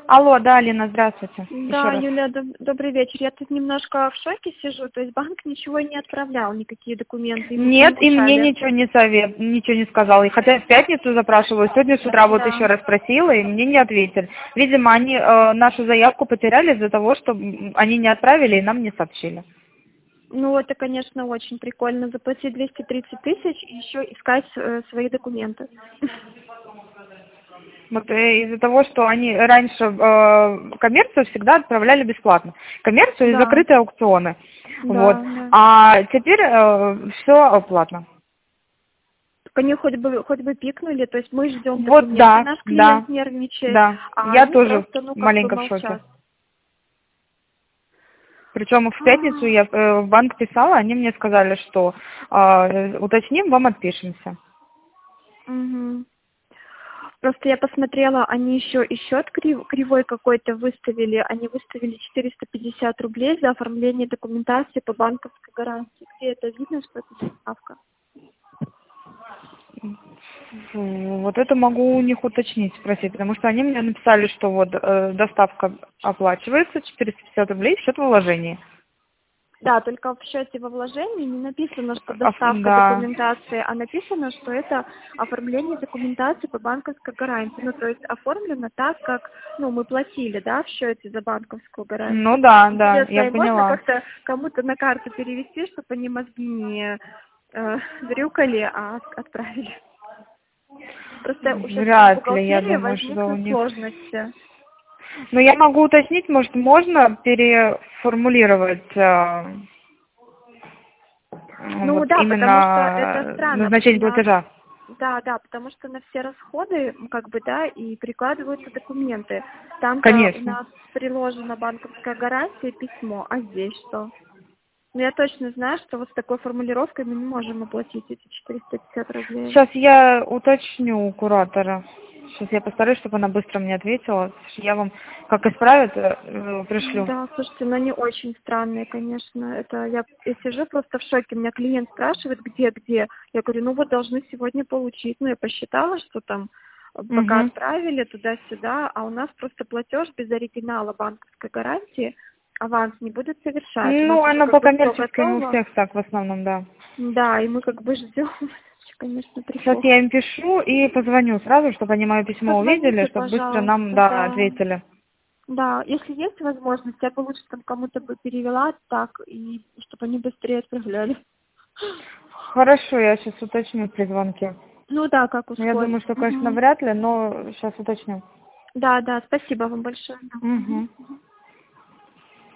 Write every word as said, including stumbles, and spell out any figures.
Алло, да, Алина, здравствуйте. Еще Да, раз. Юля, доб- добрый вечер. Я тут немножко в шоке сижу, то есть банк ничего не отправлял, никакие документы, и мы Нет, и мне обещали. ничего не совет, ничего не сказал. И хотя я в пятницу запрашивала, сегодня с утра вот Да. еще раз спросила, и мне не ответили. Видимо, они э, нашу заявку потеряли из-за того, что м, они не отправили и нам не сообщили. Ну, это, конечно, очень прикольно, заплатить двести тридцать тысяч и еще искать э, свои документы. Вот э, из-за того, что они раньше э, коммерцию всегда отправляли бесплатно. Коммерцию и Да, закрытые аукционы. Вот. да, да. А теперь все платно. Так они хоть бы, хоть бы пикнули, то есть мы ждем Вот документы, да, наш да, клиент нервничает, да. а Я они тоже просто, ну, как бы маленько в шоке. молчат. Причем в пятницу я э, в банк писала, они мне сказали, что э, уточним, вам отпишемся. Мгм. Просто я посмотрела, они еще и счет крив- кривой какой-то выставили. Они выставили четыреста пятьдесят рублей за оформление документации по банковской гарантии. Где это видно, что это доставка? Фу, Вот это могу у них уточнить, спросить, потому что они мне написали, что вот э, доставка оплачивается, четыреста пятьдесят рублей, счет вложений. Да, только в счете во вложении не написано, что Оф- доставка Да, документации, а написано, что это оформление документации по банковской гарантии. Ну, то есть оформлено так, как, ну, мы платили, да, в счете за банковскую ну гарантию. да, да, Интересно, я и можно поняла. как-то кому-то на карту перевести, чтобы они мозги не э, дрюкали, а отправили? Просто сейчас в Вряд ли, я бухгалтерии думаю, что у возникнут них... сложности. Но я могу уточнить, может, можно переформулировать э, Ну вот да, потому что это именно странно. назначение На... платежа. Да, да, потому что на все расходы, м, как бы, да, и прикладываются документы. Там-то у Конечно. нас приложена банковская гарантия, письмо, а здесь что? Ну, я точно знаю, что вот с такой формулировкой мы не можем оплатить эти четыреста пятьдесят рублей. Сейчас я уточню у куратора. Сейчас я постараюсь, чтобы она быстро мне ответила. Я вам, как исправят, э, пришлю. Да, слушайте, ну они очень странные, конечно. Это я, я сижу просто в шоке. Меня клиент спрашивает, где, где. Я говорю, ну вот должны сегодня получить. Ну, я посчитала, что там э, пока Угу. отправили туда-сюда, а у нас просто платеж без оригинала банковской гарантии. Аванс не будет совершать. У нас Ну, уже оно как по бы все коммерческим у готово. всех так в основном, да. Да, и мы как бы ждем. Конечно, Сейчас прикол. я им пишу и позвоню сразу, чтобы они мое письмо увидели, Позвоните, чтобы быстро нам, пожалуйста, да, да. ответили. Да, если есть возможность, я бы лучше там кому-то бы перевела так, и чтобы они быстрее отправляли. Хорошо, я сейчас уточню при звонке. Ну да, как Я думаю, ускорить. что, конечно, Мгм. вряд ли, но сейчас уточню. Да, да, спасибо вам большое. Да. Мгм. Угу. Мгм.